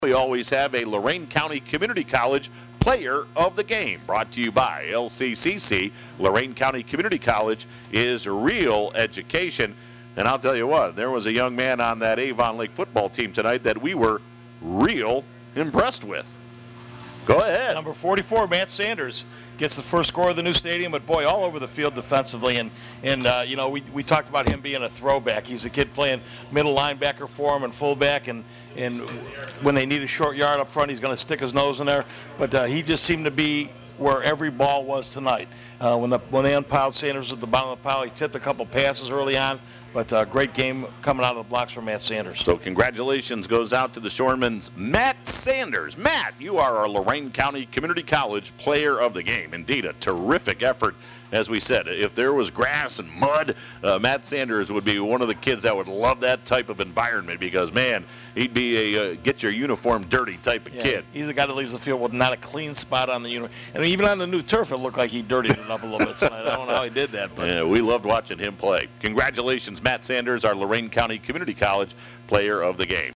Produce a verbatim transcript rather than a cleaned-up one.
We always have a Lorain County Community College Player of the Game, brought to you by L C C C. Lorain County Community College is real education. And I'll tell you what, there was a young man on that Avon Lake football team tonight that we were real impressed with. Go ahead. Number forty-four, Matt Sanders, gets the first score of the new stadium, but boy, all over the field defensively. And, and uh, you know, we, we talked about him being a throwback. He's a kid playing middle linebacker for him and fullback, and, and when they need a short yard up front, he's going to stick his nose in there. But uh, he just seemed to be where every ball was tonight. Uh, when, the, when they unpiled Sanders at the bottom of the pile, he tipped a couple passes early on. But uh, great game coming out of the blocks for Matt Sanders. So congratulations goes out to the Shoremen's Matt Sanders. Matt, you are our Lorain County Community College Player of the Game. Indeed, a terrific effort. As we said, if there was grass and mud, uh, Matt Sanders would be one of the kids that would love that type of environment because, man, he'd be a uh, get your uniform dirty type of yeah, kid. He's the guy that leaves the field with not a clean spot on the uniform. And even on the new turf, it looked like he dirtied it up a little bit tonight. I don't know how he did that. But. Yeah, we loved watching him play. Congratulations, Matt Sanders, our Lorain County Community College Player of the Game.